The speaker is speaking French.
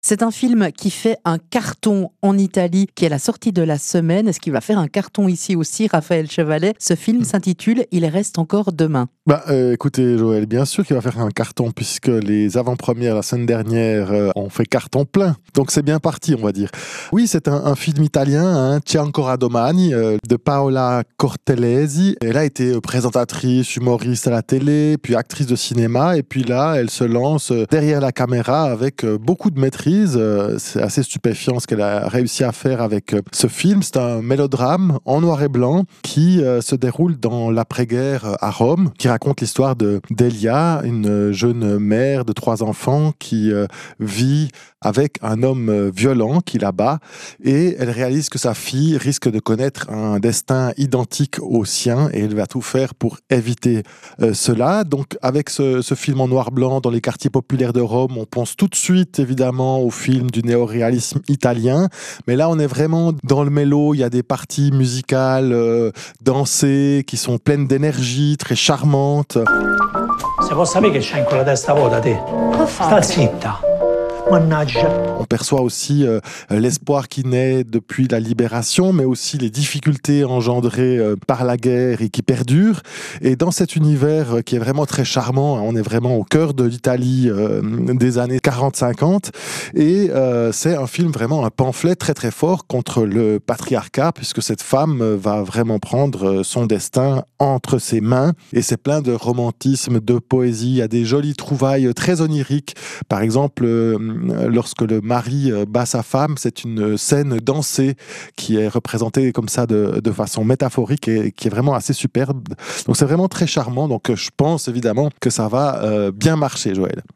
C'est un film qui fait un carton en Italie, qui est la sortie de la semaine. Est-ce qu'il va faire un carton ici aussi, Raphaël Chevalet? Ce film s'intitule « Il reste encore demain ». Écoutez Joël, bien sûr qu'il va faire un carton puisque les avant-premières la semaine dernière ont fait carton plein. Donc c'est bien parti, on va dire. Oui, c'est un film italien, C'è ancora domani, de Paola Cortellesi. Elle a été présentatrice, humoriste à la télé, puis actrice de cinéma. Et puis là, elle se lance derrière la caméra avec beaucoup de maîtrise. C'est assez stupéfiant ce qu'elle a réussi à faire avec ce film. C'est un mélodrame en noir et blanc qui se déroule dans l'après-guerre à Rome, qui raconte l'histoire d'Elia, une jeune mère de 3 enfants qui vit avec un homme violent qui la bat, et elle réalise que sa fille risque de connaître un destin identique au sien et elle va tout faire pour éviter cela. Donc avec ce film en noir-blanc dans les quartiers populaires de Rome, on pense tout de suite évidemment au film du néoréalisme italien, mais là on est vraiment dans le mélo. Il y a des parties musicales dansées qui sont pleines d'énergie, très charmantes. Se può sapere che c'hai in quella testa vuota te? Sta zitta. Mannaggia. On perçoit aussi l'espoir qui naît depuis la libération, mais aussi les difficultés engendrées par la guerre et qui perdurent. Et dans cet univers qui est vraiment très charmant, on est vraiment au cœur de l'Italie des années 40-50. Et c'est un film vraiment un pamphlet très très fort contre le patriarcat, puisque cette femme va vraiment prendre son destin entre ses mains. Et c'est plein de romantisme, de poésie. Il y a des jolies trouvailles très oniriques. Par exemple, lorsque le mari bat sa femme, c'est une scène dansée qui est représentée comme ça de façon métaphorique et qui est vraiment assez superbe. Donc c'est vraiment très charmant. Donc je pense évidemment que ça va bien marcher, Joël.